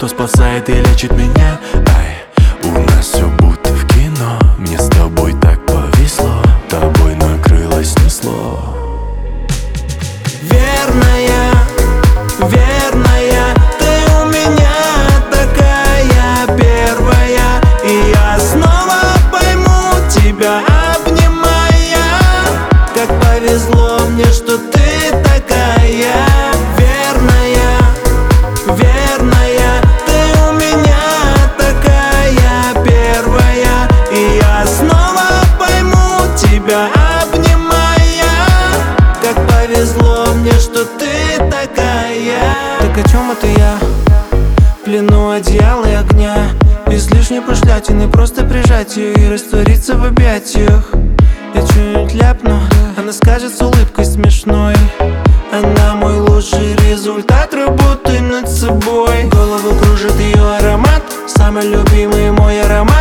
кто спасает и лечит меня. Ай, у нас все будто в кино. Мне с тобой так повезло, тобой накрыло, снесло. Верная, верная, ты у меня такая первая. И я снова пойму тебя, обнимая. Как повезло мне, что ты такая. Верная, верная, ты у меня такая первая. И я снова пойму тебя, обнимая. Как повезло мне, что ты такая. Так о чем это я? В плену одеяла и огня, без лишней пошлятины, просто прижать ее и раствориться в объятиях. Я что-нибудь ляпну, она скажет с улыбкой смешной. Она мой лучший результат работы над собой. Голову кружит ее аромат, самый любимый мой аромат.